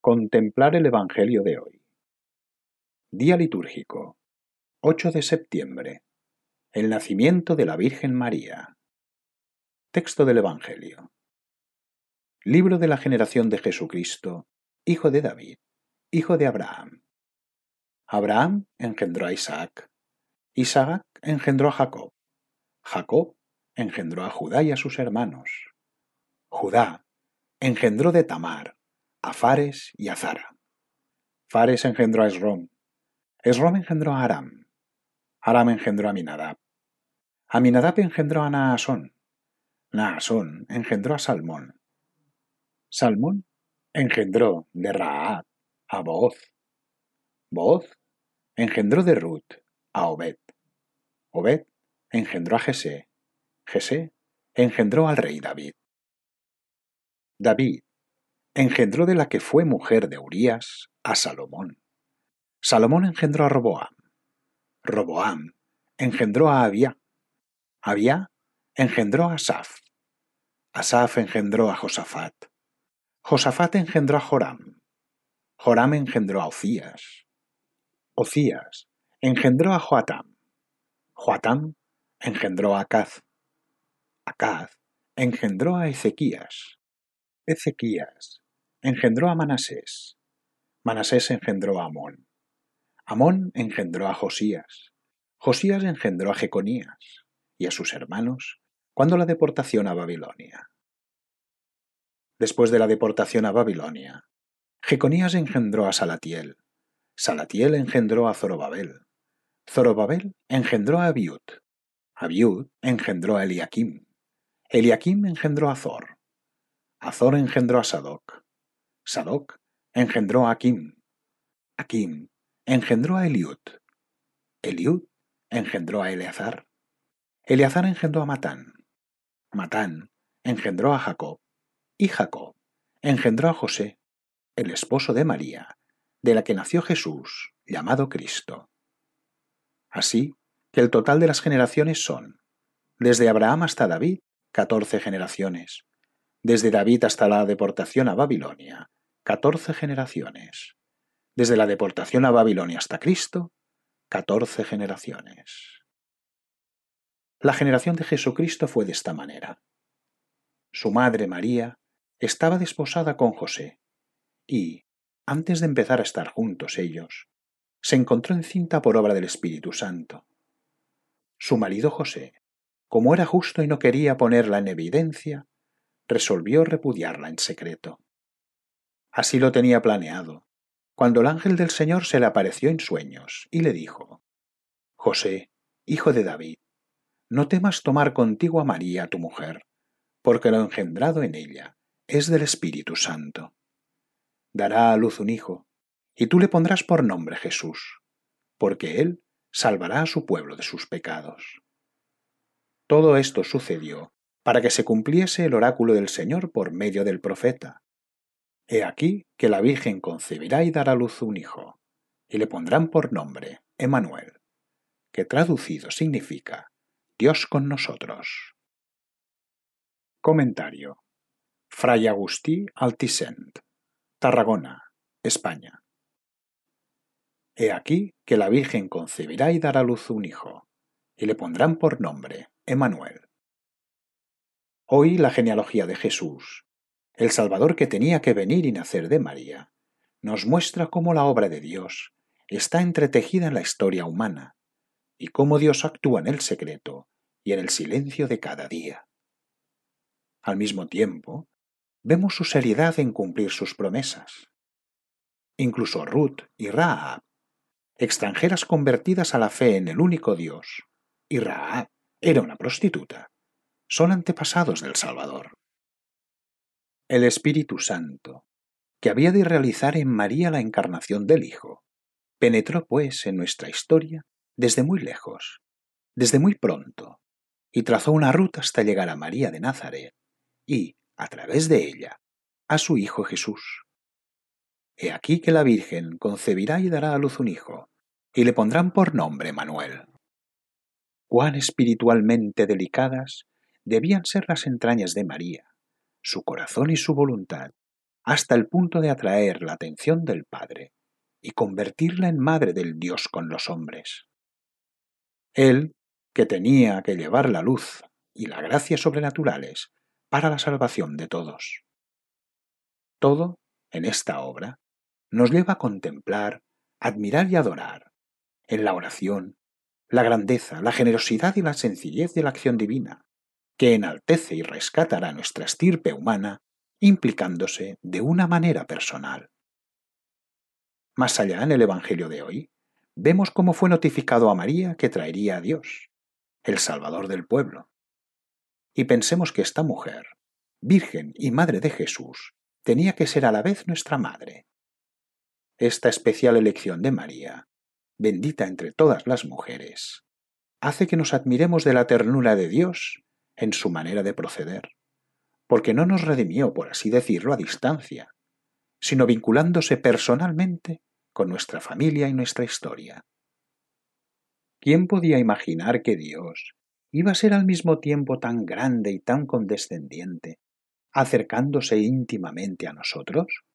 Contemplar el Evangelio de hoy. Día litúrgico, 8 de septiembre. El nacimiento de la Virgen María. Texto del Evangelio. Libro de la generación de Jesucristo, hijo de David, hijo de Abraham. Abraham engendró a Isaac. Isaac engendró a Jacob. Jacob engendró a Judá y a sus hermanos. Judá engendró de Tamar a Fares y a Zara. Fares engendró a Esrom. Esrom engendró a Aram. Aram engendró a Aminadab. Aminadab engendró a Naasón. Naasón engendró a Salmón. Salmón engendró de Rahab a Booz. Booz engendró de Ruth a Obed. Obed engendró a Jesé. Jesé engendró al rey David. David engendró de la que fue mujer de Urías a Salomón. Salomón engendró a Roboam. Roboam engendró a Abía. Abía engendró a Asaf. Asaf engendró a Josafat. Josafat engendró a Joram. Joram engendró a Ocías. Ocías engendró a Joatam. Joatam engendró a Acaz. Acaz engendró a Ezequías. Ezequías engendró a Manasés. Manasés engendró a Amón. Amón engendró a Josías. Josías engendró a Jeconías y a sus hermanos cuando la deportación a Babilonia. Después de la deportación a Babilonia, Jeconías engendró a Salatiel. Salatiel engendró a Zorobabel. Zorobabel engendró a Abiud. Abiud engendró a Eliakim. Eliakim engendró a Azor. Azor engendró a Sadoc. Sadoc engendró a Aquim. Aquim engendró a Eliud. Eliud engendró a Eleazar. Eleazar engendró a Matán. Matán engendró a Jacob. Y Jacob engendró a José, el esposo de María, de la que nació Jesús, llamado Cristo. Así que el total de las generaciones son, desde Abraham hasta David, 14 generaciones. Desde David hasta la deportación a Babilonia, 14 generaciones. Desde la deportación a Babilonia hasta Cristo, 14 generaciones. La generación de Jesucristo fue de esta manera. Su madre María estaba desposada con José y, antes de empezar a estar juntos ellos, se encontró encinta por obra del Espíritu Santo. Su marido José, como era justo y no quería ponerla en evidencia, resolvió repudiarla en secreto. Así lo tenía planeado, cuando el ángel del Señor se le apareció en sueños y le dijo: José, hijo de David, no temas tomar contigo a María tu mujer, porque lo engendrado en ella es del Espíritu Santo. Dará a luz un hijo, y tú le pondrás por nombre Jesús, porque él salvará a su pueblo de sus pecados. Todo esto sucedió para que se cumpliese el oráculo del Señor por medio del profeta. He aquí que la Virgen concebirá y dará a luz un hijo, y le pondrán por nombre Emmanuel, que traducido significa Dios con nosotros. Comentario. Fray Agustí Altisent, Tarragona, España. He aquí que la Virgen concebirá y dará a luz un hijo, y le pondrán por nombre Emmanuel. Hoy la genealogía de Jesús, el Salvador que tenía que venir y nacer de María, nos muestra cómo la obra de Dios está entretejida en la historia humana y cómo Dios actúa en el secreto y en el silencio de cada día. Al mismo tiempo, vemos su seriedad en cumplir sus promesas. Incluso Ruth y Rahab, extranjeras convertidas a la fe en el único Dios, y Rahab era una prostituta, son antepasados del Salvador. El Espíritu Santo, que había de realizar en María la encarnación del Hijo, penetró pues en nuestra historia desde muy lejos, desde muy pronto, y trazó una ruta hasta llegar a María de Nazaret y, a través de ella, a su Hijo Jesús. He aquí que la Virgen concebirá y dará a luz un hijo, y le pondrán por nombre Manuel. Cuán espiritualmente delicadas debían ser las entrañas de María, su corazón y su voluntad, hasta el punto de atraer la atención del Padre y convertirla en madre del Dios con los hombres. Él, que tenía que llevar la luz y la gracia sobrenaturales para la salvación de todos. Todo, en esta obra, nos lleva a contemplar, admirar y adorar, en la oración, la grandeza, la generosidad y la sencillez de la acción divina, que enaltece y rescatará nuestra estirpe humana, implicándose de una manera personal. Más allá, en el Evangelio de hoy, vemos cómo fue notificado a María que traería a Dios, el Salvador del pueblo. Y pensemos que esta mujer, Virgen y Madre de Jesús, tenía que ser a la vez nuestra Madre. Esta especial elección de María, bendita entre todas las mujeres, hace que nos admiremos de la ternura de Dios en su manera de proceder, porque no nos redimió, por así decirlo, a distancia, sino vinculándose personalmente con nuestra familia y nuestra historia. ¿Quién podía imaginar que Dios iba a ser al mismo tiempo tan grande y tan condescendiente, acercándose íntimamente a nosotros?